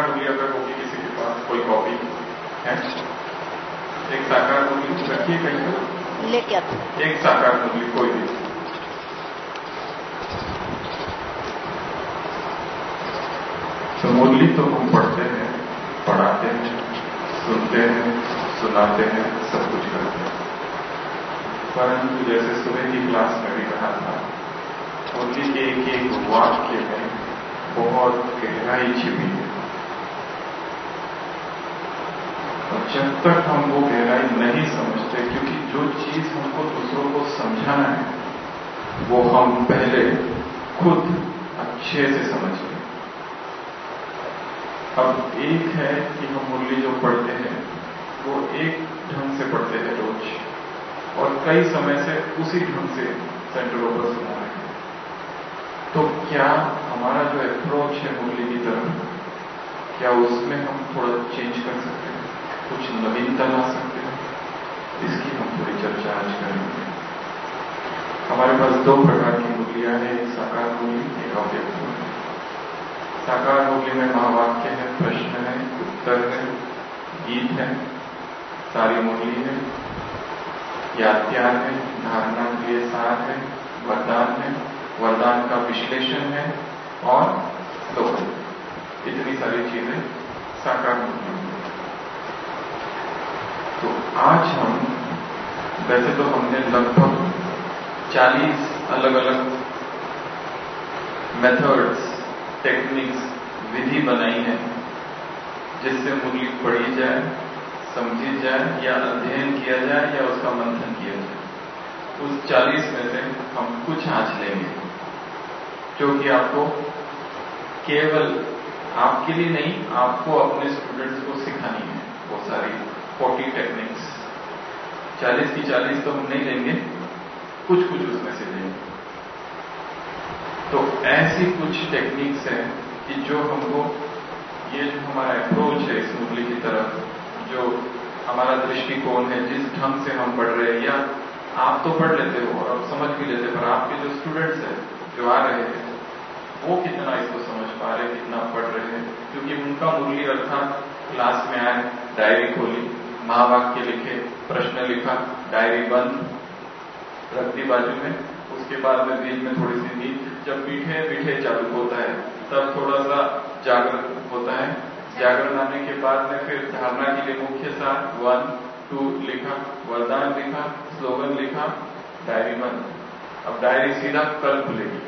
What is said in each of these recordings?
मुरली अगर होगी किसी के पास कोई कॉपी है, एक साकार मुरली रखिए कहीं पर, लेके आते एक साकार मुरली कोई भी। तो मुरली तो हम पढ़ते हैं, पढ़ाते हैं, सुनते हैं, सुनाते हैं, सब कुछ करते हैं, परंतु जैसे सुबह की क्लास में भी कहा था, मुरली के एक एक वाक्य में बहुत गहराई छिपी है। और जब तक हम वो गहराई नहीं समझते, क्योंकि जो चीज हमको दूसरों को समझाना है वो हम पहले खुद अच्छे से समझ लें। अब एक है कि हम मुरली जो पढ़ते हैं वो एक ढंग से पढ़ते हैं रोज, और कई समय से उसी ढंग से सेंटरों पर सुना रहे हैं। तो क्या हमारा जो अप्रोच है मुरली की तरफ, क्या उसमें हम थोड़ा चेंज कर सकते हैं, कुछ नवीनता ला सकते हैं? इसकी हम थोड़ी चर्चा आज करेंगे। हमारे पास दो प्रकार की मुरलियां हैं, एक साकार मुरली, एक अव्यक्त मुरली। साकार मुरली में महावाक्य है, प्रश्न है, उत्तर है, गीत है, सारी मुरली है, यात्यार है, धारणा के लिए सार है, वरदान है, वरदान का विश्लेषण है और दोहन। इतनी सारी चीजें साकार मुरली में। तो आज हम, वैसे तो हमने लगभग 40 अलग अलग मेथड्स, टेक्निक्स, विधि बनाई है जिससे मुरली पढ़ी जाए, समझी जाए, या अध्ययन किया जाए, या उसका मंथन किया जाए। उस 40 में से हम कुछ आज लेंगे जो कि आपको केवल आपके लिए नहीं, आपको अपने स्टूडेंट्स को सिखानी है। वो सारी 40 टेक्निक्स, 40 की 40 तो हम नहीं लेंगे, कुछ कुछ उसमें से लेंगे। तो ऐसी कुछ टेक्निक्स हैं कि जो हमको, ये जो हमारा अप्रोच है इस मुरली की तरफ, जो हमारा दृष्टिकोण है, जिस ढंग से हम पढ़ रहे हैं, या आप तो पढ़ लेते हो और समझ भी लेते, पर आपके जो स्टूडेंट्स हैं जो आ रहे हैं वो कितना इसको समझ पा रहे, कितना पढ़ रहे हैं। क्योंकि उनका मुरली अर्थात क्लास में आए, डायरी खोली, महावाक्य लिखे, प्रश्न लिखा, डायरी बंद रख दी बाजू में, उसके बाद में बीच में थोड़ी सी नींद, जब पीठे चालू होता है तब थोड़ा सा जागरण होता है, जागरण आने के बाद में फिर धारणा के लिए मुख्य सार 1, 2 लिखा, वरदान लिखा, स्लोगन लिखा, डायरी बंद। अब डायरी सीधा कल खुलेगी,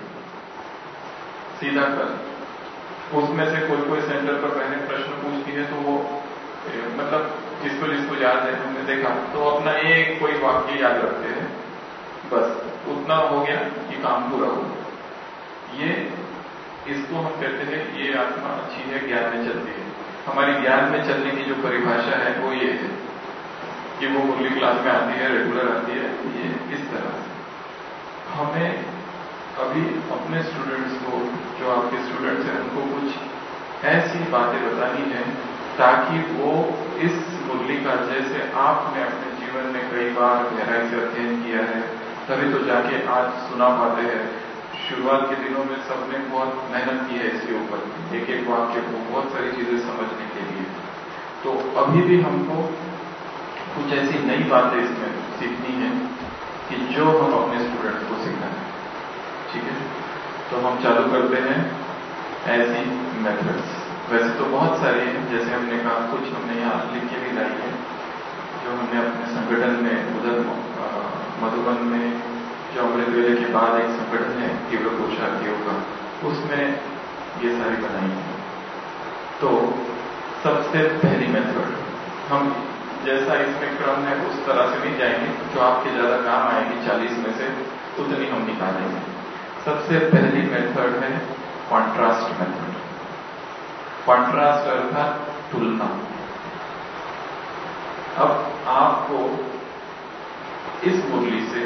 सीधा कल। उसमें से कोई सेंटर पर बहने प्रश्न पूछती है तो वो मतलब जिसको याद है, हमने देखा तो अपना एक कोई वाक्य याद रखते हैं, बस उतना हो गया कि काम पूरा हो। ये इसको हम कहते हैं, ये आत्मा अच्छी है, ज्ञान में चलती है। हमारी ज्ञान में चलने की जो परिभाषा है वो ये है कि वो मुरली क्लास में आती है, रेगुलर आती है, ये इस तरह से। हमें अभी अपने स्टूडेंट्स को, जो आपके स्टूडेंट्स हैं, उनको कुछ ऐसी बातें बतानी है ताकि वो इस मुरली का, जैसे आपने अपने जीवन में कई बार गहराई से अध्ययन किया है, तभी तो जाके आज सुना पाते हैं। शुरुआत के दिनों में सबने बहुत मेहनत की है इसके ऊपर, एक एक वाक्य को, बहुत सारी चीजें समझने के लिए। तो अभी भी हमको कुछ ऐसी नई बातें इसमें सीखनी है कि जो हम अपने स्टूडेंट्स को सिखाएं। ठीक है, तो हम चालू करते हैं ऐसी मेथड्स। वैसे तो बहुत सारी हैं, जैसे हमने कहा, कुछ हमने यहाँ लिख के भी लाई है जो हमने अपने संगठन में, उधर मधुबन में जो अमृत वेले के बाद एक संगठन है तीव्र पुरुषार्थियों का, उसमें ये सारी बनाई है। तो सबसे पहली मेथड, हम जैसा इसमें क्रम है उस तरह से नहीं जाएंगे, जो आपके ज्यादा काम आएगी 40 में से उतनी हम निकालेंगे। सबसे पहली मेथड है कॉन्ट्रास्ट मेथड। कॉन्ट्रास्ट अर्थात तुलना। अब आपको इस मुरली से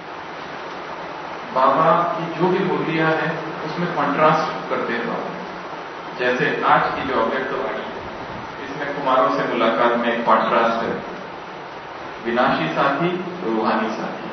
बाबा की जो भी मुरलियां हैं उसमें कॉन्ट्रास्ट करते हैं बाबा। जैसे आज की जो अव्यक्तवाणी है, इसमें कुमारों से मुलाकात में एक कॉन्ट्रास्ट है, विनाशी साथी, रूहानी साथी।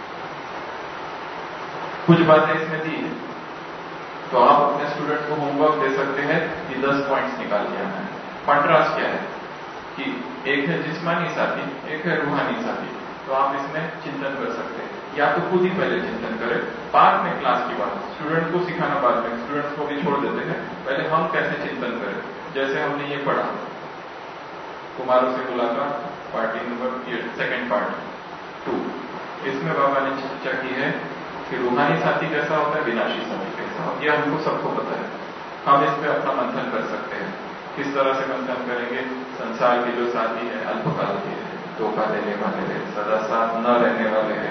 कुछ बातें इसमें दी है, तो आप अपने स्टूडेंट को होमवर्क दे सकते हैं कि 10 पॉइंट्स निकाल के आना है। कॉन्ट्रास्ट क्या है कि एक है जिस्मानी साथी, एक है रूहानी साथी। तो आप इसमें चिंतन कर सकते हैं, या तो खुद ही पहले चिंतन करें, बाद में क्लास की बात, स्टूडेंट को सिखाना बाद में, स्टूडेंट्स को भी छोड़ देते हैं, पहले हम कैसे चिंतन करें। जैसे हमने ये पढ़ा कुमारों से मुलाकात पार्टी नंबर 2 पार्ट 2, इसमें बाबा ने चर्चा की है कि रूहानी साथी कैसा होता है, विनाशी साथी कैसा होता है, यह हमको सबको पता है। हम इस पर अपना मंथन कर सकते हैं। किस तरह से मंथन करेंगे? संसार के जो साथी है अल्पकाल के हैं, धोखा देने वाले हैं, सदा साथ न रहने वाले हैं,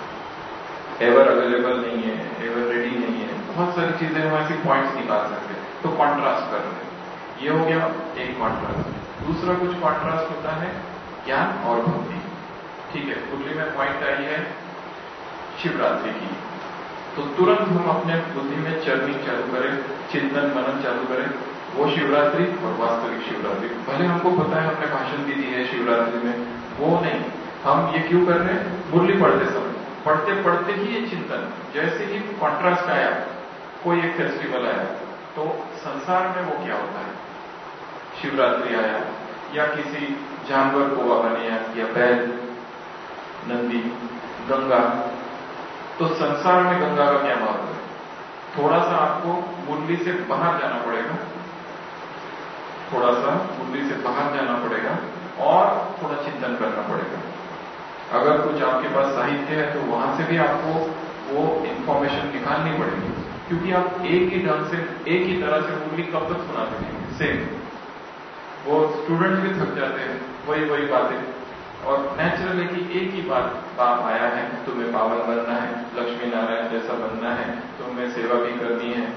एवर अवेलेबल नहीं है, एवर रेडी नहीं है, बहुत सारी चीजें हम ऐसी पॉइंट्स निकाल सकते हैं। तो कॉन्ट्रास्ट कर रहे हैं, ये हो गया एक कॉन्ट्रास्ट। दूसरा कुछ कॉन्ट्रास्ट होता है ज्ञान और भक्ति। ठीक है, कुंडली में पॉइंट आई है शिवरात्रि की, तो तुरंत हम अपने बुद्धि में चर्निंग चालू करें, चिंतन मनन चालू करें, वो शिवरात्रि और वास्तविक शिवरात्रि। भले हमको पता है, हमने भाषण भी दी है शिवरात्रि में, वो नहीं, हम ये क्यों कर रहे हैं? मुरली पढ़ते समय, पढ़ते पढ़ते ही ये चिंतन, जैसे ही कॉन्ट्रास्ट आया, कोई एक फेस्टिवल आया, तो संसार में वो क्या होता है, शिवरात्रि आया या किसी जानवर को बाबा ने याद किया, बैल, नंदी, गंगा, तो संसार में गंगा का क्या महत्व है? थोड़ा सा आपको मुरली से बाहर जाना पड़ेगा, थोड़ा सा मुरली से बाहर जाना पड़ेगा और थोड़ा चिंतन करना पड़ेगा। अगर कुछ आपके पास साहित्य है तो वहां से भी आपको वो इंफॉर्मेशन निकालनी पड़ेगी, क्योंकि आप एक ही ढंग से, एक ही तरह से मुरली कब तक सुना सकेंगे? सेम, वो स्टूडेंट्स भी थक जाते हैं, वही बातें, और नेचुरल है कि एक ही बात आया है, तुम्हें पावन बनना है, लक्ष्मी नारायण जैसा बनना है, तुम्हें सेवा भी करनी है,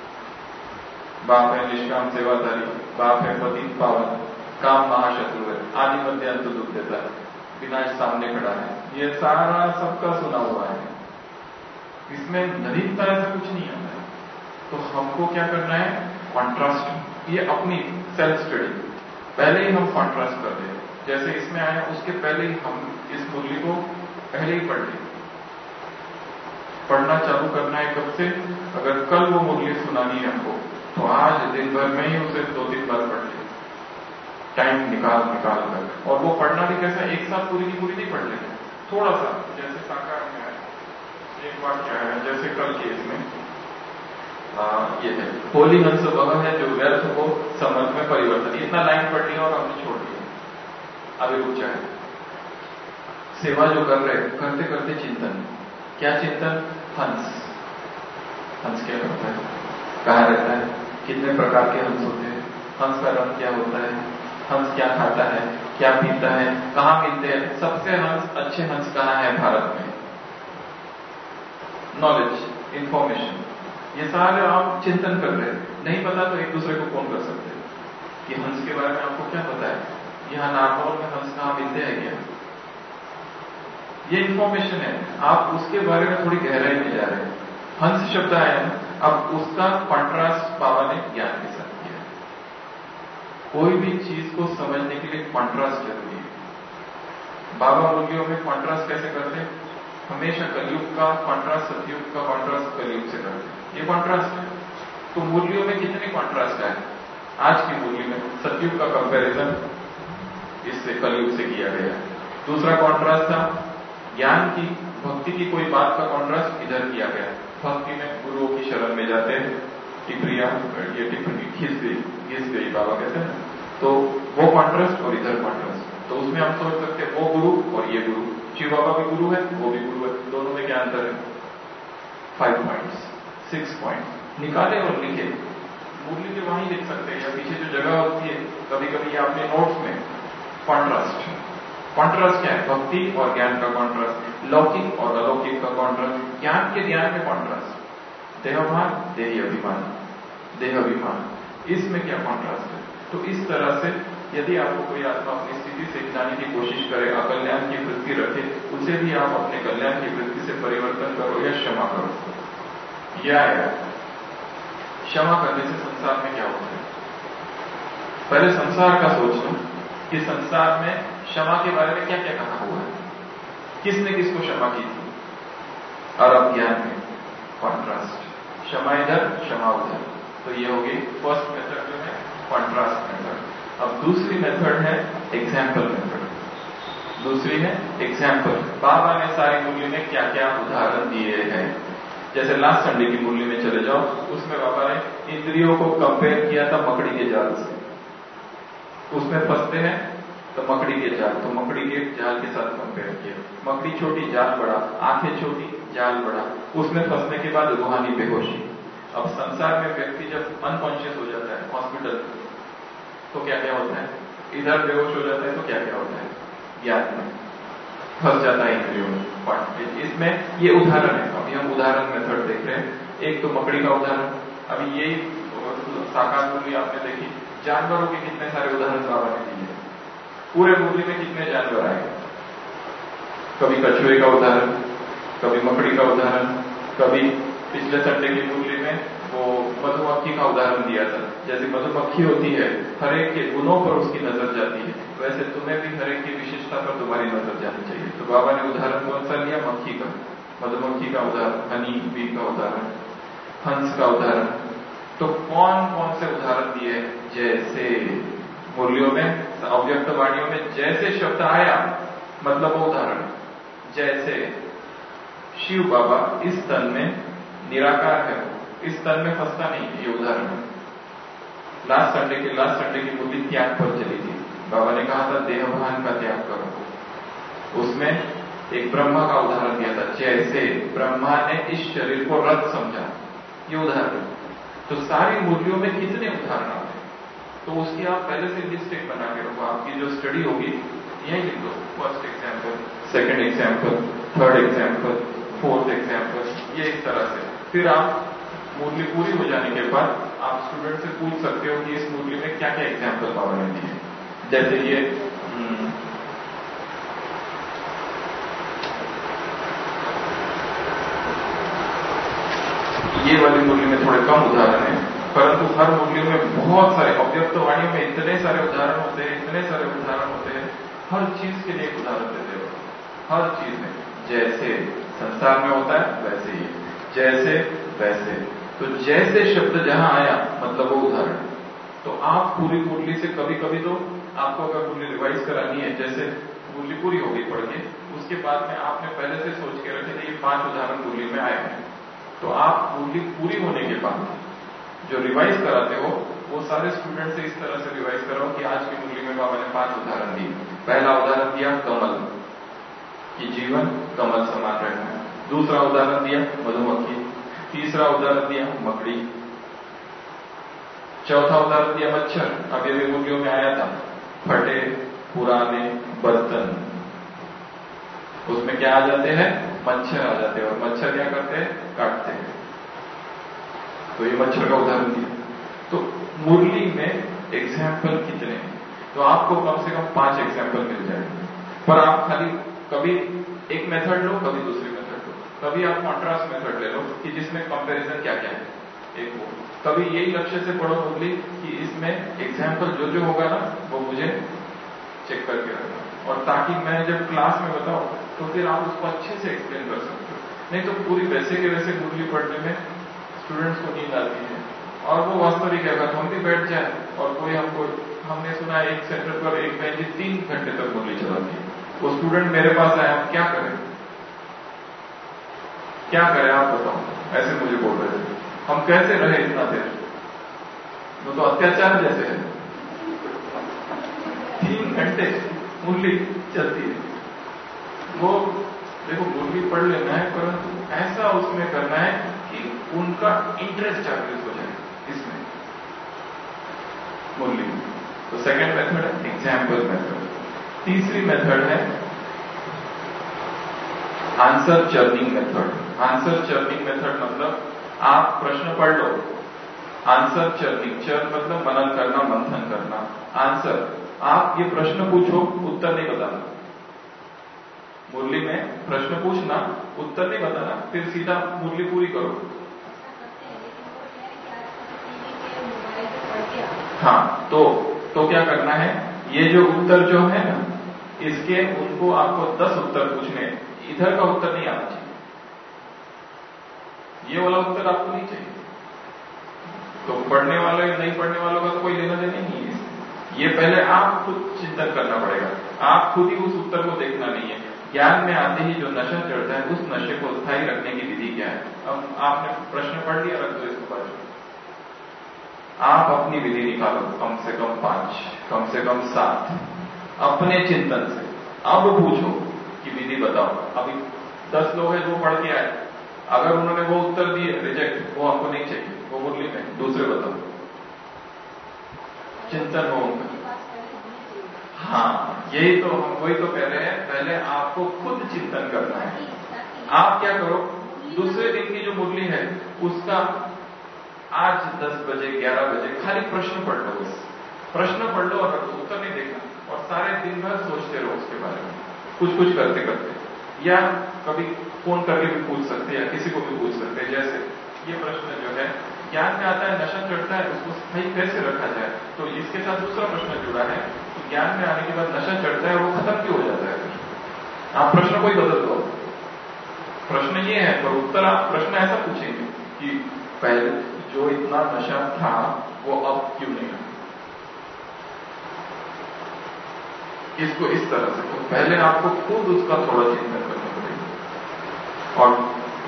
बाप है निष्काम सेवाधारी, बाप है पति पावन, काम महाशत्रु है, आदि मध्य अंत दुख देता है, विनाश सामने खड़ा है, ये सारा सबका सुना हुआ है, इसमें नवीनता ऐसा कुछ नहीं आता है। तो हमको क्या करना है? कॉन्ट्रास्ट, ये अपनी सेल्फ स्टडी, पहले ही हम कॉन्ट्रास्ट कर दें। जैसे इसमें आया उसके पहले ही हम इस मुरली को पहले ही पढ़ लें, पढ़ना चालू करना है कब से? अगर कल वो मुरली सुनानी है हमको, तो आज दिन भर में ही उसे 2-3 बार पढ़ ले, टाइम निकाल कर। और वो पढ़ना भी कैसा, एक साथ पूरी की पूरी नहीं पढ़ लेते, थोड़ा सा, जैसे साकार में आया एक बार क्या है, जैसे कल के इसमें ये है, होली हंस वह है जो व्यर्थ को समझ में परिवर्तन, इतना लाइन पढ़ लिया और हमने छोड़ दिया, अभी रुक जाए। सेवा जो कर रहे, करते करते चिंतन, क्या चिंतन? हंस, हंस क्या करता है, कहाँ रहता है, कितने प्रकार के हंस होते हैं, हंस का रंग क्या होता है, हंस क्या खाता है, क्या पीता है, कहाँ मिलते हैं, सबसे अच्छे हंस कहाँ है भारत में, नॉलेज, इंफॉर्मेशन, ये सारे आप चिंतन कर रहे हैं। नहीं पता तो एक दूसरे को फोन कर सकते हैं कि हंस के बारे में आपको क्या पता है, यहां नागौर में हंस कहाँ मिलते हैं क्या, ये इंफॉर्मेशन है, आप उसके बारे में थोड़ी गहराई में जा रहे हैं। हंस शब्द आया ना, अब उसका कॉन्ट्रास्ट बाबा ने ज्ञान के साथ किया। कोई भी चीज को समझने के लिए कॉन्ट्रास्ट जरूरी है। बाबा मुरलियों में कॉन्ट्रास्ट कैसे करते हैं? हमेशा कलयुग का कॉन्ट्रास्ट सतयुग का कॉन्ट्रास्ट कलयुग से करते हैं, ये कॉन्ट्रास्ट है। तो मुरलियों में कितने कॉन्ट्रास्ट है? आज की मुरली में सतयुग का कंपैरिजन इससे कलयुग से किया गया। दूसरा कॉन्ट्रास्ट था ज्ञान की, भक्ति की कोई बात का कॉन्ट्रास्ट इधर किया गया। भक्ति में गुरुओं की शरण में जाते हैं, टिप्पणियां, ये टिप्पणी घिस गई बाबा कहते हैं, तो वो कॉन्ट्रास्ट और इधर कॉन्ट्रास्ट। तो उसमें हम सोच सकते हैं वो गुरु और ये गुरु, शिव बाबा भी गुरु है, वो भी गुरु है, दोनों में क्या अंतर है? 5 पॉइंट्स, 6 पॉइंट्स निकाले और लिखे, मुरली के वहीं लिख सकते हैं, या पीछे जो जगह होती है कभी कभी आपने नोट्स में कॉन्ट्रास्ट। कॉन्ट्रास्ट क्या है? भक्ति और ज्ञान का कॉन्ट्रास्ट, लौकिक और अलौकिक का कॉन्ट्रास्ट, ज्ञान के ज्ञान में कॉन्ट्रास्ट, देहभान देही अभिमान, देह अभिमान, इसमें क्या कॉन्ट्रास्ट है? तो इस तरह से यदि आपको कोई आत्मा अपनी स्थिति से जाने की कोशिश करे, अकल्याण की वृत्ति रखे, उसे भी आप अपने कल्याण की वृत्ति से परिवर्तन करो या क्षमा करो। यह आएगा क्षमा करने से संसार में क्या होता है? पहले संसार का सोच लो कि संसार में क्षमा के बारे में क्या क्या कहा हुआ है, किसने किसको क्षमा की थी। और अब ज्ञान में कॉन्ट्रास्ट, क्षमा इधर क्षमा उधर, तो ये होगी फर्स्ट मेथड जो है कॉन्ट्रास्ट मेथड। अब दूसरी मेथड है एग्जाम्पल मेथड। दूसरी है एग्जाम्पल। बाबा ने सारी मुरली में क्या क्या उदाहरण दिए हैं। जैसे लास्ट संडे की मुरली में चले जाओ, उसमें बाबा ने इंद्रियों को कंपेयर किया था मकड़ी के जाल से। उसमें फंसते हैं तो मकड़ी के जाल, तो मकड़ी के जाल के साथ कंपेयर किया। मकड़ी छोटी, जाल बड़ा, आंखें छोटी, जाल बड़ा, उसमें फंसने के बाद रूहानी बेहोशी। अब संसार में व्यक्ति जब अनकॉन्शियस हो जाता है हॉस्पिटल, तो क्या क्या होता है, इधर बेहोश हो जाता है तो क्या क्या होता है, ज्ञान में फंस जाता है इंद्रियों में। इसमें ये उदाहरण है। अभी हम उदाहरण मेथड देख रहे हैं। एक तो मकड़ी का उदाहरण, अभी यही साकार मुरली आपने देखी, जानवरों के कितने सारे उदाहरण बाबा ने दिए। पूरे मुरली में कितने जानवर आए, कभी कछुए का उदाहरण, कभी मकड़ी का उदाहरण, कभी पिछले संडे की मुरली में वो मधुमक्खी का उदाहरण दिया था। जैसे मधुमक्खी होती है, हर एक के गुणों पर उसकी नजर जाती है, वैसे तुम्हें भी हर एक की विशेषता पर तुम्हारी नजर जानी चाहिए। तो बाबा ने उदाहरण कौन सा लिया, मक्खी का, मधुमक्खी का उदाहरण, हनी बी का उदाहरण, हंस का उदाहरण। तो कौन कौन से उदाहरण दिए, जैसे मुरलियों में अव्यक्त वाणियों में जैसे शब्द आया मतलब वो उदाहरण। जैसे शिव बाबा इस तन में निराकार है, इस तन में फंसता नहीं, ये उदाहरण है। लास्ट संडे की मुरली त्याग पर चली थी। बाबा ने कहा था देहभान का त्याग करो। उसमें एक ब्रह्मा का उदाहरण दिया था, जैसे ब्रह्मा ने इस शरीर को रथ समझा, ये उदाहरण। तो सारी मुरलियों में कितने उदाहरण आते हैं, तो उसकी आप पहले से लिस्ट एक बना के रखो। आपकी जो स्टडी होगी यही लिख दो, first example, second example, third example, fourth example, ये इस तरह से। फिर आप मुरली पूरी हो जाने के बाद आप स्टूडेंट से पूछ सकते हो कि इस मुरली में क्या क्या एग्जाम्पल बाबा ने दिए। जैसे ये वाली मुरली में थोड़े कम उदाहरण है, परंतु हर मुरली में बहुत सारे अव्यक्त वाणियों में इतने सारे उदाहरण होते हैं, इतने सारे उदाहरण होते हैं। हर चीज के लिए एक उदाहरण देते हो, हर चीज में। जैसे संसार में होता है वैसे ही, जैसे वैसे। तो जैसे शब्द जहां आया मतलब वो उदाहरण। तो आप पूरी मुरली से कभी कभी तो आपको अगर मुरली रिवाइज करानी है, जैसे मुरली पूरी हो गई पढ़ के, उसके बाद में आपने पहले से सोच के रखे थे ये 5 उदाहरण मुरली में आए हैं, तो आप मुरली पूरी होने के बाद जो रिवाइज कराते हो वो सारे स्टूडेंट से इस तरह से रिवाइज कराओ कि आज की मुरली में बाबा ने 5 उदाहरण दिए। पहला उदाहरण दिया कमल, कि जीवन कमल समान रहना है। दूसरा उदाहरण दिया मधुमक्खी, तीसरा उदाहरण दिया मकड़ी, चौथा उदाहरण दिया मच्छर। अब ये मुर्गियों में आया था, फटे पुराने बर्तन, उसमें क्या आ जाते हैं, मच्छर आ जाते हैं, और मच्छर क्या करते हैं, काटते हैं। तो ये मच्छर का उदाहरण दिया। तो मुरली में एग्जाम्पल कितने, तो आपको कम से कम 5 एग्जाम्पल मिल जाएंगे। पर आप खाली कभी एक मेथड लो, कभी दूसरी मेथड लो, कभी आप कॉन्ट्रास्ट मेथड ले लो कि जिसमें कंपैरिजन क्या क्या है, एक वो। कभी यही लक्ष्य से पढ़ो मुरली कि इसमें एग्जाम्पल जो जो होगा ना वो मुझे चेक करके रखना, और ताकि मैं जब क्लास में बताऊं तो फिर आप उसको अच्छे से एक्सप्लेन कर सकते हो। नहीं तो पूरी वैसे के वैसे मुरली पढ़ने में स्टूडेंट्स को नींद आती है, और वो वास्तविक है। अगर हम भी बैठ जाए और कोई हमको, हमने सुना है एक सेंटर पर एक बहन जी 3 घंटे तक मुरली चलाती है, वो स्टूडेंट मेरे पास आए, हम क्या करें, क्या करें आप बताओ, ऐसे मुझे बोल रहे थे, हम कैसे रहे इतना देर, वो तो अत्याचार जैसे है। 3 घंटे मुरली चलती है। वो देखो मुरली पढ़ लेना है, परंतु ऐसा उसमें करना है कि उनका इंटरेस्ट जागृत हो जाए इसमें, मुरली। तो सेकंड मेथड है एग्जाम्पल मेथड। तीसरी मेथड है answer churning method. Answer churning method मतलब आप प्रश्न पढ़ लो, आंसर चर्निंग, चर्न मतलब मनन करना, मंथन करना। आंसर, आप ये प्रश्न पूछो, उत्तर नहीं बताना। मुरली में प्रश्न पूछना, उत्तर नहीं बताना, फिर सीधा मुरली पूरी करो। हाँ, तो क्या करना है, ये जो उत्तर जो है ना, इसके उनको आपको 10 उत्तर पूछने, इधर का उत्तर नहीं आना चाहिए, ये वाला उत्तर आपको नहीं चाहिए। तो पढ़ने वाले नहीं पढ़ने वालों का तो कोई लेना देना नहीं है। ये पहले आप खुद चिंतन करना पड़ेगा। आप खुद ही उस उत्तर को देखना नहीं है। ज्ञान में आते ही जो नशा चढ़ता है, उस नशे को स्थायी रखने की विधि क्या है? अब आपने प्रश्न पढ़ लिया, रख दो इसको बाजू। आप अपनी विधि निकालो, कम से कम 5, कम से कम 7, अपने चिंतन से। अब पूछो कि विधि बताओ। अभी 10 लोग हैं जो पढ़ के आए, अगर उन्होंने वो उत्तर दिए रिजेक्ट, वो हमको नहीं चाहिए, वो मुरली में दूसरे बताओ। चिंतन हो उनका। हाँ, यही तो हम वही तो कह रहे हैं, पहले आपको खुद चिंतन करना है। आप क्या करो, दूसरे दिन की जो मुरली है उसका आज 10 बजे 11 बजे खाली प्रश्न पढ़ लो, बस प्रश्न पढ़ लो और उत्तर नहीं देखना, और सारे दिन भर सोचते रहो उसके बारे में, कुछ कुछ करते करते, या कभी फोन करके भी पूछ सकते हैं या किसी को भी पूछ सकते हैं। जैसे ये प्रश्न जो है, ज्ञान में आता है नशा चढ़ता है, उसको स्थायी कैसे रखा जाए? तो इसके साथ दूसरा प्रश्न जुड़ा है कि ज्ञान में आने के बाद नशा चढ़ता है, वो खत्म क्यों हो जाता है? आप प्रश्न को ही बदल दो। प्रश्न ये है, पर उत्तर आप प्रश्न ऐसा पूछेंगे कि पहले जो इतना नशा था वो अब क्यों नहीं है? इसको इस तरह से, तो पहले आपको खुद उसका थोड़ा चिंतन करना पड़ेगा। और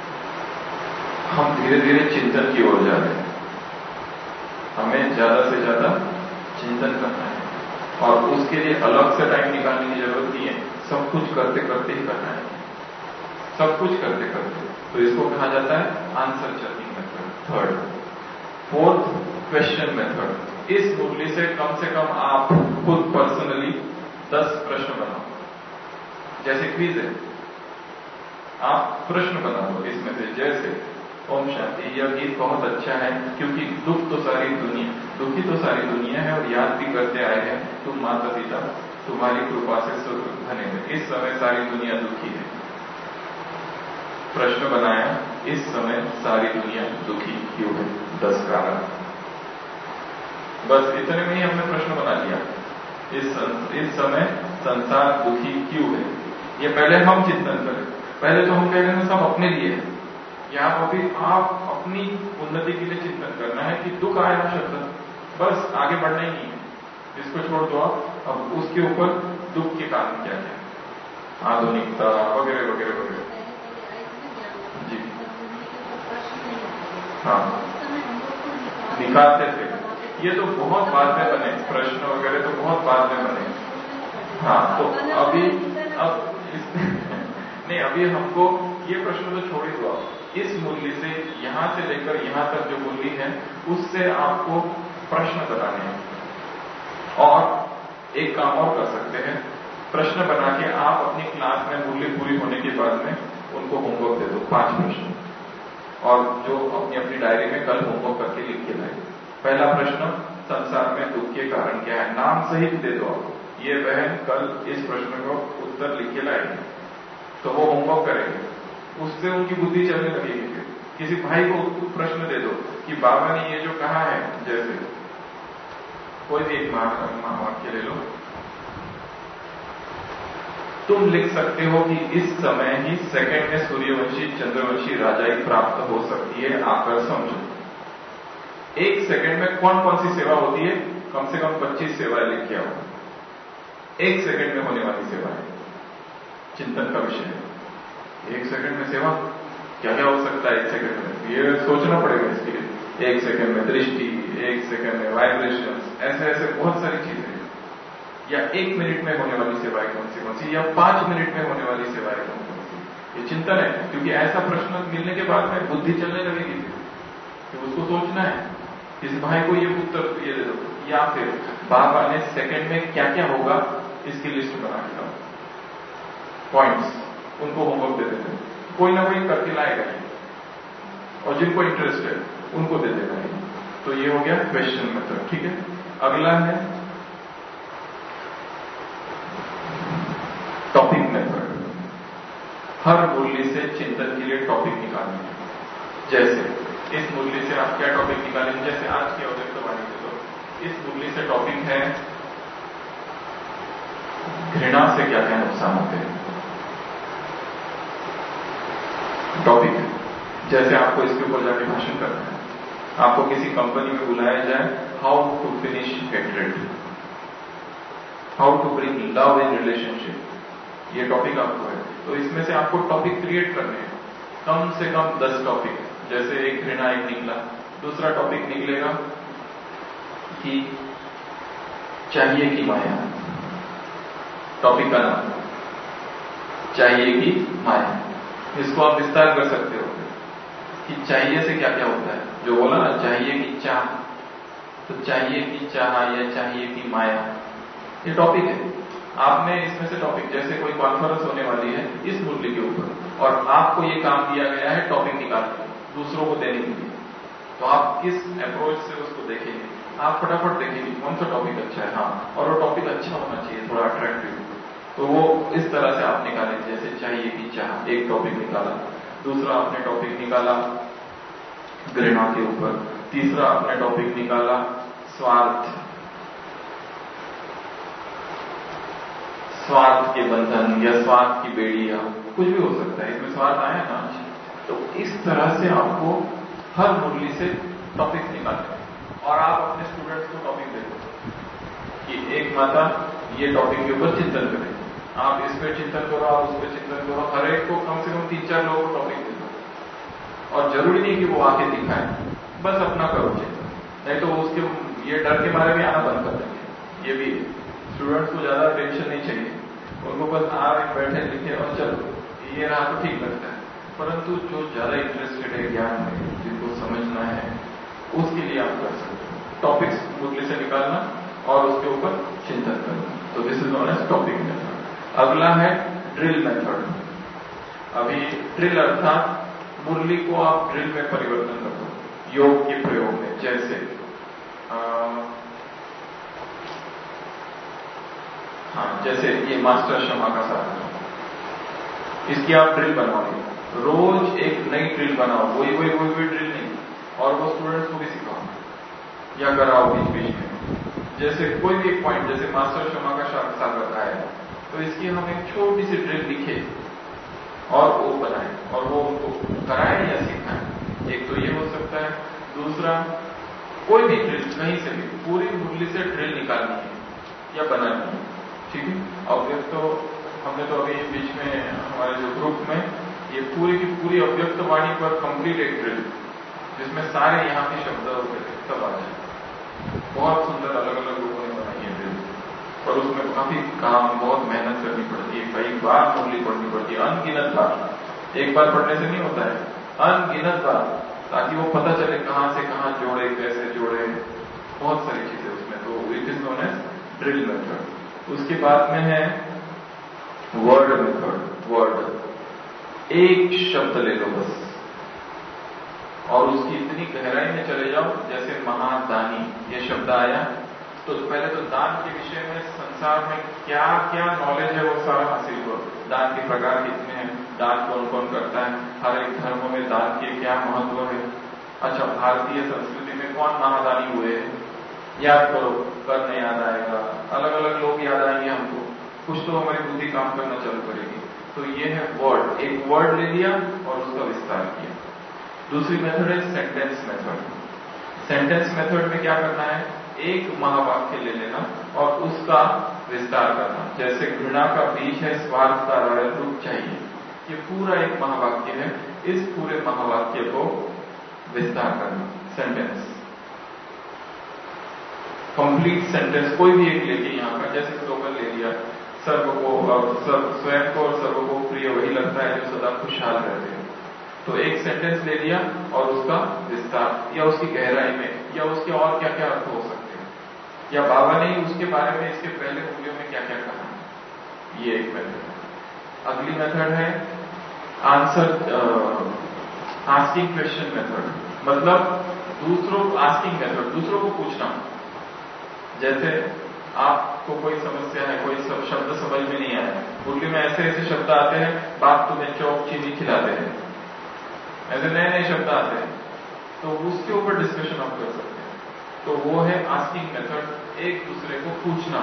हम धीरे धीरे चिंतन की ओर जा रहे हैं। हमें ज्यादा से ज्यादा चिंतन करना है, और उसके लिए अलग से टाइम निकालने की जरूरत नहीं है। सब कुछ करते करते ही करना है, सब कुछ करते करते। तो इसको कहा जाता है answer churning method. Third, fourth, question method. इस मुरली से कम आप खुद पर्सनली 10 प्रश्न बनाओ। जैसे क्विज है, आप प्रश्न बना दो इसमें से। जैसे ओम शांति, यह गीत बहुत अच्छा है क्योंकि दुखी तो सारी दुनिया है और याद भी करते आए हैं तुम माता पिता, तुम्हारी कृपा से सुख धने में। इस समय सारी दुनिया दुखी है। प्रश्न बनाया, इस समय सारी दुनिया दुखी क्यों है? 10 कारण। बस इतने में ही हमने प्रश्न बना लिया। इस समय संसार दुखी क्यों है? ये पहले हम चिंतन करें। पहले तो हम कह रहे हैं सब अपने लिए है। यहाँ अभी आप अपनी उन्नति के लिए चिंतन करना है कि दुख आया शब्द, बस आगे बढ़ना ही नहीं है, इसको छोड़ दो आप। अब उसके ऊपर दुख के कारण क्या क्या, आधुनिकता वगैरह वगैरह वगैरह। जी हाँ, निकालते थे। ये तो बहुत बाद में बने, प्रश्न वगैरह तो बहुत बाद में बने। हाँ, तो अभी अब नहीं, अभी हमको ये प्रश्न तो छोड़ ही दो आप। इस मुरली से यहां से लेकर यहां तक जो मुरली है, उससे आपको प्रश्न बनाने हैं। और एक काम और कर सकते हैं, प्रश्न बना के आप अपनी क्लास में मुरली पूरी होने के बाद में उनको होमवर्क दे दो, 5 प्रश्न, और जो अपनी अपनी डायरी में कल होमवर्क करके लिख के लाए। पहला प्रश्न, संसार में दुख के कारण क्या है? नाम सहित दे दो आपको। ये बहन कल इस प्रश्न को उत्तर लिख के लाएगी, तो वो होमवर्क करेंगे, उससे उनकी बुद्धि चलने लगेगी। फिर किसी भाई को प्रश्न दे दो कि बाबा ने ये जो कहा है, जैसे कोई भी एक वाक्य ले लो, तुम लिख सकते हो कि इस समय ही सेकंड में सूर्यवंशी चंद्रवंशी राजाई प्राप्त हो सकती है, आकर समझो। 1 सेकंड में कौन कौन सी सेवा होती है? कम से कम 25 सेवाएं लिख के आओ। 1 सेकंड में होने वाली सेवाएं चिंतन का विषय है। 1 सेकंड में सेवा क्या क्या हो सकता है? 1 सेकंड में ये सोचना पड़ेगा इसके लिए। 1 सेकंड में दृष्टि, 1 सेकंड में वाइब्रेशन, ऐसे ऐसे बहुत सारी चीजें। या 1 मिनट में होने वाली सेवाएं कौन सी, या 5 मिनट में होने वाली सेवाएं कौन सी? ये चिंतन है, क्योंकि ऐसा प्रश्न मिलने के बाद में बुद्धि चलने लगेगी। तो उसको सोचना है, किसी भाई को ये उत्तर ये दे दो, या फिर बाबा ने सेकंड में क्या क्या होगा इसकी लिस्ट बना के लाओ, पॉइंट्स, उनको होमवर्क दे देते हैं। कोई ना कोई करके लाएगा, और जिनको इंटरेस्ट है उनको दे देना है। तो ये हो गया क्वेश्चन मेथड, ठीक है। अगला है टॉपिक मेथड। हर मुरली से चिंतन के लिए टॉपिक निकालना है। जैसे इस मुरली से आप क्या टॉपिक निकालेंगे? जैसे आज की अव्यक्तवाणी में, तो इस मुरली से टॉपिक है घृणा से क्या क्या नुकसान होते हैं। टॉपिक है, जैसे आपको इसके ऊपर जाके भाषण करना है, आपको किसी कंपनी में बुलाया जाए, how to finish hatred, how to bring love in relationship, ये टॉपिक आपको है। तो इसमें से आपको टॉपिक क्रिएट करने हैं, कम से कम 10 टॉपिक। जैसे एक घृणा एक निकला, दूसरा टॉपिक निकलेगा कि चाहिए की माया, टॉपिक का नाम चाहिए की माया। इसको आप विस्तार कर सकते हो कि चाहिए से क्या क्या होता है, जो बोला ना चाहिए की चाह, तो चाहिए की चाह या चाहिए की माया, ये टॉपिक है। आपने इसमें से टॉपिक, जैसे कोई कॉन्फ्रेंस होने वाली है इस मुद्दे के ऊपर और आपको ये काम दिया गया है टॉपिक निकालने दूसरों को देने के लिए, तो आप किस अप्रोच से उसको देखेंगे? आप फटाफट देखेंगे कौन सा टॉपिक अच्छा है, हाँ, और वो टॉपिक अच्छा होना चाहिए, थोड़ा अट्रैक्टिव। तो वो इस तरह से आप निकालें, जैसे चाहिए की चाह, एक टॉपिक निकाला। दूसरा आपने टॉपिक निकाला घृणा के ऊपर। तीसरा आपने टॉपिक निकाला स्वार्थ, स्वार्थ के बंधन या स्वार्थ की बेड़ी, या कुछ भी हो सकता है, इसमें स्वार्थ आया ना। तो इस तरह से आपको हर मुरली से टॉपिक निकालना है और आप अपने स्टूडेंट्स को टॉपिक देखो कि एक माता ये टॉपिक के ऊपर चिंतन करें, आप इस पे चिंतन करो, आप उस पे चिंतन करो, हर एक को कम से कम 3-4 लोगों को टॉपिक दे दो। और जरूरी नहीं कि वो आके दिखाए, बस अपना करो चिंतन, नहीं तो उसके ये डर के मारे भी आना बंद कर देंगे। ये भी स्टूडेंट्स को ज्यादा टेंशन नहीं चाहिए, उनको बस आ रहे बैठे लिखे और चलो, ये रहा तो ठीक लगता है। परंतु जो ज्यादा इंटरेस्टेड है ज्ञान में, जिनको समझना है, उसके लिए आप कर सकते हो टॉपिक्स मुरली से निकालना और उसके ऊपर चिंतन करना। तो this is known as topic method. अगला है ड्रिल मेथड। अभी ड्रिल अर्थात मुरली को आप ड्रिल में परिवर्तन कर दो योग के प्रयोग में। जैसे जैसे ये मास्टर क्षमा का साधना, इसकी आप ड्रिल बनाओगे, रोज एक नई ड्रिल बनाओ, वही ड्रिल नहीं, और वो स्टूडेंट्स को भी सिखाओ या कराओ बीच बीच में। जैसे कोई भी एक पॉइंट, जैसे मास्टर क्षमा का साधना है, तो इसकी हम एक छोटी सी ड्रिल लिखे और वो बनाए और वो उनको कराए या सिखाए। एक तो ये हो सकता है। दूसरा, कोई भी ड्रिल कहीं से भी पूरी मुरली से ड्रिल निकालनी है या बनानी है, ठीक है। अव्यक्त तो हमने तो अभी बीच में हमारे जो ग्रुप में ये पूरी की पूरी अव्यक्त वाणी पर कंप्लीट एक ड्रिल, जिसमें सारे यहाँ के शब्द सब आ जाए, बहुत सुंदर अलग अलग लोगों ने बनाई है ड्रिल। और उसमें काफी काम, बहुत मेहनत करनी पड़ती है, कई बार मुरली पढ़नी पड़ती है, अनगिनत बार। एक बार पढ़ने से नहीं होता है, अनगिनत बार, ताकि वो पता चले कहां से कहां जोड़े, कैसे जोड़े, बहुत सारी चीजें उसमें। तो it is known as drill method. उसके बाद में है वर्ड मेथड। वर्ड, एक शब्द ले लो बस और उसकी इतनी गहराई में चले जाओ। जैसे महादानी ये शब्द आया, तो पहले तो दान के विषय में संसार में क्या क्या नॉलेज है वो सारा हासिल हो। दान के प्रकार कितने हैं, दान कौन कौन करता है, हर एक धर्म में दान के क्या महत्व है। अच्छा, भारतीय संस्कृति में कौन महादानी हुए हैं, याद करो, करने याद आएगा, अलग अलग लोग याद आएंगे हमको, कुछ तो हमारी बुद्धि काम करना चालू करेगी। तो ये है वर्ड, एक वर्ड ले लिया और उसका विस्तार किया। दूसरी मेथड है सेंटेंस मेथड। सेंटेंस मेथड में क्या करना है, एक महावाक्य ले लेना और उसका विस्तार करना। जैसे घृणा का बीज है स्वार्थ का रूप चाहिए, ये पूरा एक महावाक्य है, इस पूरे महावाक्य को विस्तार करना। सेंटेंस, कंप्लीट सेंटेंस, कोई भी एक लेके यहाँ का, जैसे स्लोगन ले लिया, सर्व को और स्वयं को और सर्व को प्रिय वही लगता है जो सदा खुशहाल रहते हैं। तो एक सेंटेंस ले लिया और उसका विस्तार या उसकी गहराई में, या उसके और क्या क्या अर्थ हो सकते हैं, या बाबा ने उसके बारे में इसके पहले मूल्यों में क्या क्या कहा, ये एक मेथड है। अगली मेथड है आंसर आस्किंग क्वेश्चन मेथड, मतलब दूसरों आस्किंग मेथड, दूसरों को पूछना। जैसे आपको कोई समस्या है, कोई शब्द समझ में नहीं आया, मुरली में ऐसे ऐसे शब्द आते हैं, बाप तुम्हें चौक चीनी खिलाते हैं, ऐसे नए नए शब्द आते हैं, तो उसके ऊपर डिस्कशन आप कर सकते हैं। तो वो है आस्किंग मेथड, एक दूसरे को पूछना,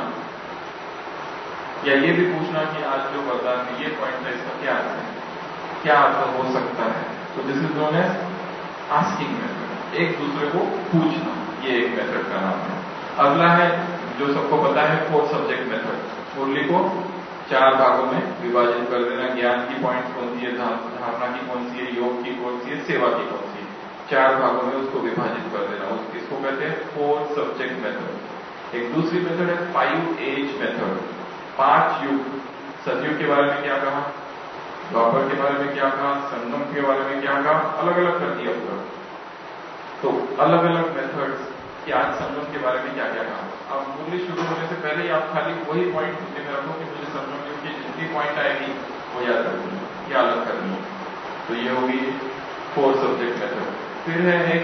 या ये भी पूछना कि आज जो वरदान में ये पॉइंट है इसका क्या अर्थ है, क्या अर्थ हो सकता है। तो this is known as asking method, एक दूसरे को पूछना, ये एक मेथड का नाम है। अगला है जो सबको पता है फोर्थ सब्जेक्ट मेथड। मुरली को 4 भागों में विभाजित कर देना। ज्ञान की पॉइंट कौन सी है, धारणा की कौन सी है, योग की कौन सी है, सेवा की कौन सी है, 4 भागों में उसको विभाजित कर देना। इसको कहते हैं 4 सब्जेक्ट मेथड। एक दूसरी मेथड है 5 एज मेथड, 5 युग। सतयुग के बारे में क्या कहा, द्वापर के बारे में क्या कहा, संगम के बारे में क्या कहा, अलग अलग कर दिया पूरा। तो अलग अलग मेथड्स कि आज संगम के बारे में क्या क्या कहा। अब मुरली शुरू होने से पहले ही आप खाली वही पॉइंट मुझे में रखो कि मुझे संगम युग की जितनी पॉइंट आएगी वो याद रखनी है, क्या अलग करनी है। तो ये होगी 4 सब्जेक्ट मेथड। फिर है एक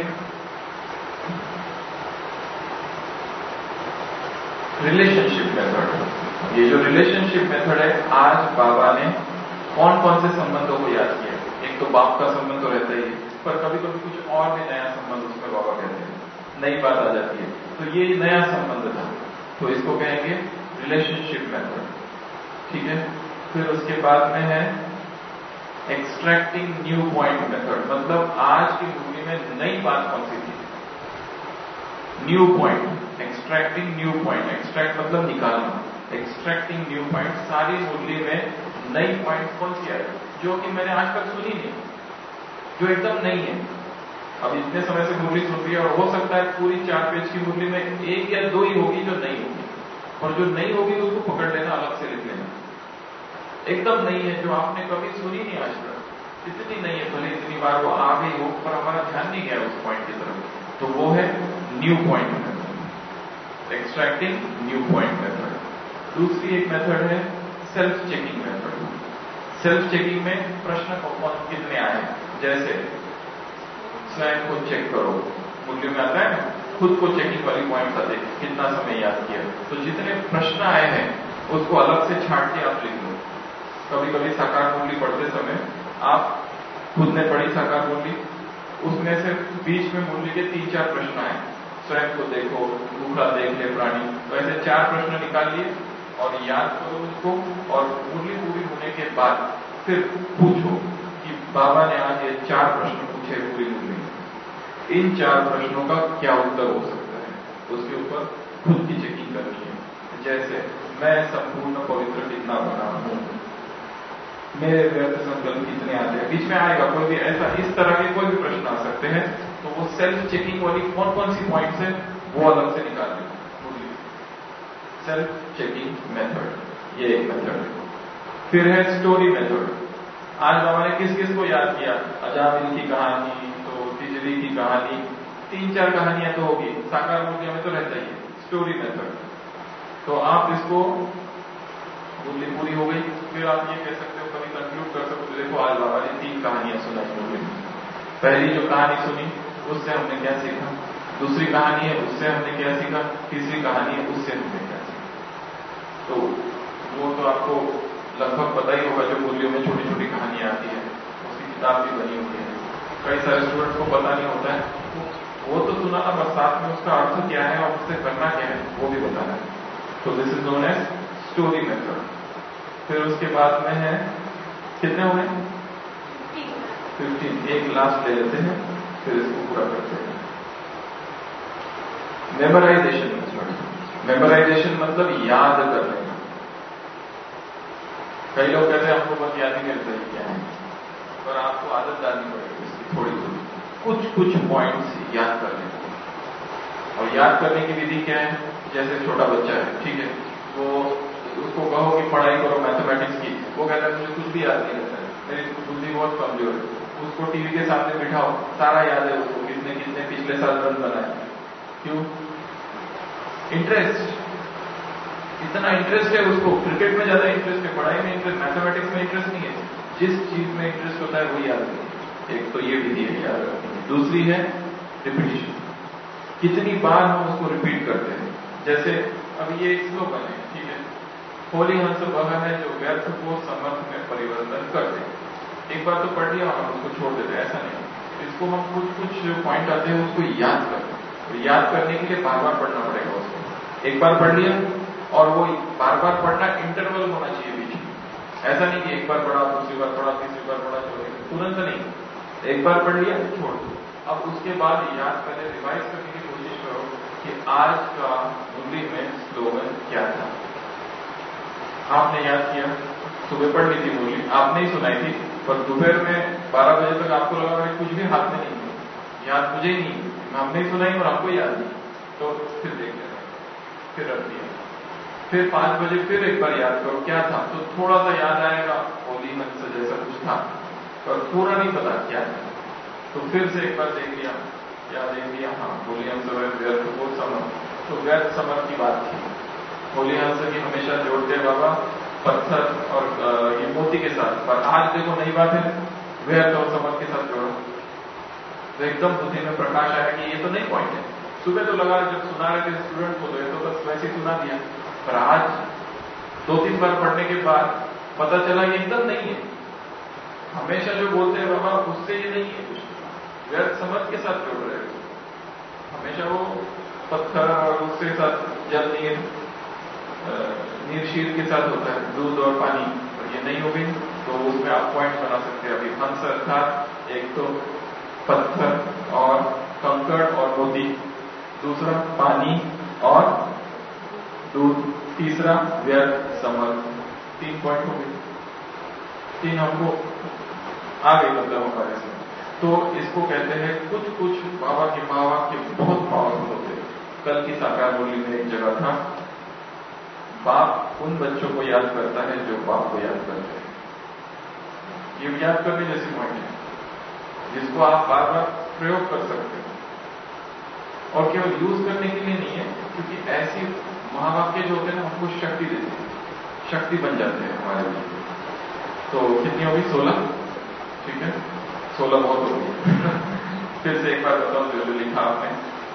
रिलेशनशिप मेथड। ये जो रिलेशनशिप मेथड है, आज बाबा ने कौन कौन से संबंधों को याद किया। एक तो बाप का संबंध तो रहता ही है, पर कभी कभी कुछ और भी नया संबंध उसमें बाबा कहते हैं, नई बात आ जाती है। तो ये नया संबंध था, तो इसको कहेंगे रिलेशनशिप मेथड, ठीक है। फिर उसके बाद में है एक्सट्रैक्टिंग न्यू पॉइंट मेथड, मतलब आज की मुरली में नई बात कौन सी थी, new point, extracting new point. Extract मतलब निकालना, एक्सट्रैक्टिंग न्यू पॉइंट। सारी मुरली में नई पॉइंट कौन सी आई जो कि मैंने आज तक सुनी नहीं, जो एकदम नई है। अब इतने समय से मुरली सुन रही है और हो सकता है पूरी 4 पेज की मुरली में 1 या 2 ही होगी जो नई होगी, और जो नई होगी उसको पकड़ लेना, अलग से लिख लेना। एकदम नई है जो आपने कभी सुनी नहीं आज तक, इतनी नहीं है, भले इतनी बार वो आ गई हो पर हमारा ध्यान नहीं गया उस पॉइंट की तरफ, तो वो है new point method, extracting new point method. दूसरी एक मेथड है self checking method. Self checking में प्रश्न कितने आए, जैसे स्वयं को चेक करो, मुरली में आता है ना, खुद को चेकिंग वाली पॉइंट आते, कितना समय याद किया। तो जितने प्रश्न आए हैं उसको अलग से छांट के आप लिख लो। कभी कभी साकार मुरली पढ़ते समय आप खुद ने पढ़ी साकार मुरली, उसमें से बीच में मुरली के 3-4 प्रश्न आए, स्वयं को देखो, भूखा देख ले प्राणी, वैसे 4 प्रश्न निकाल लिए और याद करो उसको, और मुरली पूरी होने के बाद फिर पूछो कि बाबा ने आज ये 4 प्रश्न पूछे पूरी मुरली में, इन 4 प्रश्नों का क्या उत्तर हो सकता है, उसके ऊपर खुद की चेकिंग करनी है। जैसे मैं संपूर्ण पवित्र कितना बना हूं, मेरे व्यर्थ संकल्प कितने आते हैं, बीच में आएगा कोई भी ऐसा, इस तरह के कोई भी प्रश्न आ सकते हैं। तो वो सेल्फ चेकिंग वाली कौन कौन सी पॉइंट्स है वो अलग से निकाल दें। सेल्फ चेकिंग मेथड, ये एक मेथड है। फिर है स्टोरी मेथड। आज बाबा ने किस किस को याद किया, अजामिल की कहानी, तो तिजरी की कहानी, 3-4 कहानियां तो होगी, साकार मुरली में तो रहता ही है। स्टोरी मेथड, तो आप इसको मुरली पूरी हो गई, फिर आप ये कह सकते हो, कभी कंक्लूड कर सकते हो, देखो आज बाबा ने 3 कहानियां सुनाई मुरली में। पहली जो कहानी सुनी उससे हमने क्या सीखा, दूसरी कहानी है उससे हमने क्या सीखा, तीसरी कहानी है उससे हमने क्या सीखा। तो वो तो आपको लगभग पता ही होगा, जो मुरलियों में छोटी छोटी कहानियां आती है, उसकी किताब भी बनी हुई है। कई सारे स्टूडेंट को पता नहीं होता है, वो तो सुनाना, बस साथ में उसका अर्थ क्या है और उससे करना क्या है वो भी बताना है। तो this is known as story method. फिर उसके बाद में है, कितने हुए, 15, एक लास्ट ले लेते हैं फिर इसको पूरा करते हैं। Memorisation method. मेमोराइजेशन मतलब याद करने का। कई लोग कहते हैं हमको बस याद ही नहीं रहता है क्या है, पर आपको आदत डालनी पड़ेगी इसकी थोड़ी थोड़ी, कुछ पॉइंट्स याद करने को। और याद करने की विधि क्या है, जैसे छोटा बच्चा है, ठीक है, वो उसको कहो कि पढ़ाई करो मैथमेटिक्स की, वो कहता है मुझे कुछ भी याद नहीं रहता है, मेरी बुद्धि बहुत कमजोर है। उसको टीवी के सामने बिठाओ, सारा याद है उसको, किसने किसने पिछले साल रन बनाए। क्यों, इंटरेस्ट, इतना इंटरेस्ट है उसको, क्रिकेट में ज्यादा इंटरेस्ट है, पढ़ाई में इंटरेस्ट, मैथमेटिक्स में इंटरेस्ट नहीं है। जिस चीज में इंटरेस्ट होता है वो याद है। एक तो ये विधि है याद रखने की। दूसरी है रिपीटिशन, कितनी बार हम उसको रिपीट करते हैं। जैसे अब ये एक स्लोगन है, ठीक है, होली हंस वह है जो व्यर्थ को समर्थ में परिवर्तन कर दे। एक बार तो पढ़ लिया हम उसको छोड़ देते, ऐसा नहीं। इसको हम कुछ पॉइंट आते हैं उसको याद करते हैं, तो याद करने के लिए बार बार पढ़ना पड़ेगा उसको। एक बार पढ़ लिया और वो बार बार पढ़ना, इंटरवल होना चाहिए बीच में। ऐसा नहीं कि एक बार पढ़ा, दूसरी बार पढ़ा, तीसरी बार पढ़ा, तुरंत नहीं। एक बार पढ़ लिया छोड़ दो, अब उसके बाद याद करने, रिवाइज करने की कोशिश करो कि आज का मुरली में स्लोगन क्या था। आपने याद किया, सुबह पढ़ ली थी मुरली, आपने ही सुनाई थी, पर दोपहर में 12 बजे तक आपको लगा कि कुछ भी हाथ में नहीं है, याद मुझे ही नहीं, हमने ही सुनाई और आपको याद नहीं, तो फिर देख लेना, फिर रख दिया। फिर 5 बजे फिर एक बार याद करो क्या था, तो थोड़ा सा याद आएगा, होली हंस जैसा कुछ था, पर पूरा नहीं पता क्या है, तो फिर से एक बार देख लिया, क्या देख लिया, हाँ होली हंस व्यर्थ वो समर, तो व्यर्थ समर की बात थी। होली हंस की हमेशा जोड़ते बाबा पत्थर और ये मोती के साथ, पर आज देखो नई बात है, व्यर्थ और समर के साथ जोड़ो, तो एकदम बुद्धि में प्रकाश आया कि ये तो नहीं पॉइंट है। सुबह तो लगा जब सुना रहे थे स्टूडेंट को, तो ये तो बस वैसे ही सुना दिया, पर आज 2-3 बार पढ़ने के बाद पता चला ये एकदम नहीं है। हमेशा जो बोलते हैं बाबा उससे ये नहीं है, कुछ व्यर्थ समझ के साथ जोड़ रहे हो, हमेशा वो पत्थर और उसके साथ जल नीर शीर के साथ होता है, दूध और पानी, और ये नहीं होगी तो उसमें आप पॉइंट बना सकते हैं। अभी हंस अर्थात एक तो पत्थर और कंकड़ और मोती, दूसरा पानी और दूध, तीसरा व्यर्थ समर, 3 पॉइंट हो गए, 3 हमको आ गए मतलब हमारे से। तो इसको कहते हैं कुछ कुछ बाबा के महावाक्य बहुत पावरफुल होते हैं। कल की साकार मुरली में एक जगह था, बाप उन बच्चों को याद करता है जो बाप को याद करते हैं। ये याद करने जैसी पॉइंट है जिसको आप बार बार प्रयोग कर सकते हो, और केवल यूज करने के लिए नहीं है, क्योंकि ऐसी महावाक्य जो होते हैं ना हमको शक्ति देते हैं, शक्ति बन जाते हैं हमारे लिए। तो कितनी होगी? 16, ठीक है, 16 बहुत होगी। फिर से एक बार बताओ जो जो लिखा आपने।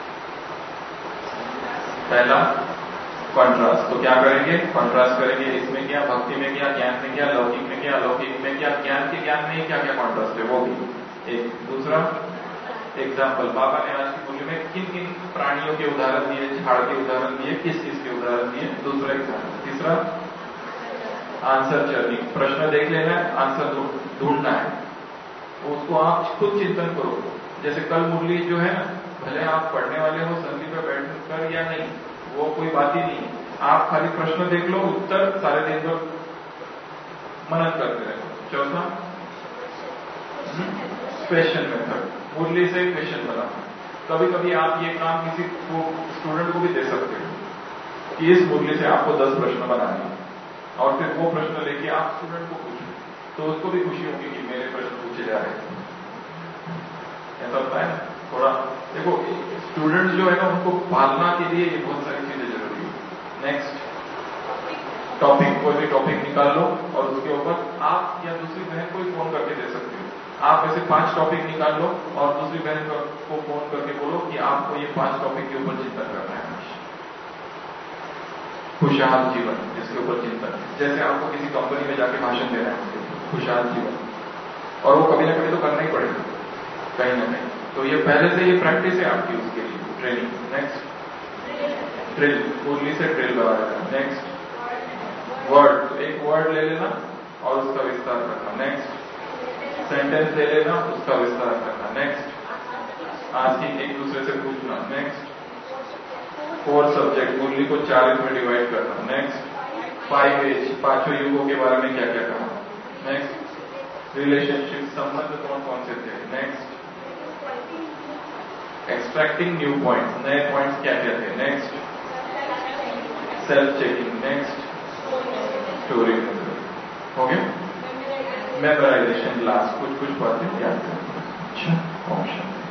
पहला कॉन्ट्रास्ट, तो क्या करेंगे? कॉन्ट्रास्ट करेंगे, इसमें क्या, भक्ति में क्या, ज्ञान में क्या, लौकिक में क्या, अलौकिक में क्या, ज्ञान के ज्ञान में क्या क्या कॉन्ट्रास्ट है वो भी एक। दूसरा एग्जाम्पल, बाबा ने आज की मुरली में किन किन प्राणियों के उदाहरण दिए, झाड़ के उदाहरण दिए, किस किस के उदाहरण दिए, दूसरा एग्जाम्पल। तीसरा आंसर जर्नी, प्रश्न देख लेना है, आंसर ढूंढना है, उसको आप खुद चिंतन करो। जैसे कल मुरली जो है ना, भले आप पढ़ने वाले हो संधि पे बैठकर या नहीं, वो कोई बात ही नहीं है, आप खाली प्रश्न देख लो, उत्तर सारे दिन भर मनन करते रहो। चौथा क्वेश्चन मेथड, मुरली से क्वेश्चन बनाना। कभी कभी आप ये काम किसी को स्टूडेंट को भी दे सकते हो कि इस मुरली से आपको 10 प्रश्न बनाने, और फिर वो प्रश्न लेके आप स्टूडेंट को पूछें, तो उसको भी खुशी होगी कि मेरे प्रश्न पूछे जा रहे हैं। ऐसा होता है ना थोड़ा। देखो स्टूडेंट जो है ना, उनको पालना के लिए ये बहुत सारी चीजें जरूरी है। नेक्स्ट टॉपिक, कोई भी टॉपिक निकाल लो और उसके ऊपर आप या दूसरी बहन को फोन करके दे सकते हो। आप ऐसे 5 टॉपिक निकाल लो और दूसरी बहन को फोन करके बोलो कि आपको ये 5 टॉपिक के ऊपर चिंतन करना है। खुशहाल जीवन, जिसके ऊपर चिंतन, जैसे आपको किसी कंपनी में जाके भाषण देना है, खुशहाल जीवन, और वो कभी ना कभी तो करना ही पड़ेगा कहीं ना कहीं, तो ये पहले से ये प्रैक्टिस है आपकी उसके लिए, ट्रेनिंग। नेक्स्ट ड्रिल, मुरली से ड्रिल बनाना। नेक्स्ट वर्ड, तो एक वर्ड ले लेना और उसका विस्तार करना। नेक्स्ट सेंटेंस ले लेना, उसका विस्तार करना। नेक्स्ट आस्किंग, एक दूसरे से पूछना। नेक्स्ट 4 सब्जेक्ट, मुरली को 4 में डिवाइड करना। नेक्स्ट 5 एज, 5 युगों के बारे में क्या क्या कहा। नेक्स्ट रिलेशनशिप, संबंध कौन कौन से थे। नेक्स्ट एक्सट्रैक्टिंग न्यू पॉइंट्स, नए पॉइंट्स क्या क्या थे। Next self checking. Next story. हो गया मेमोराइजेशन, लास्ट कुछ कुछ बातें याद करना। अच्छा,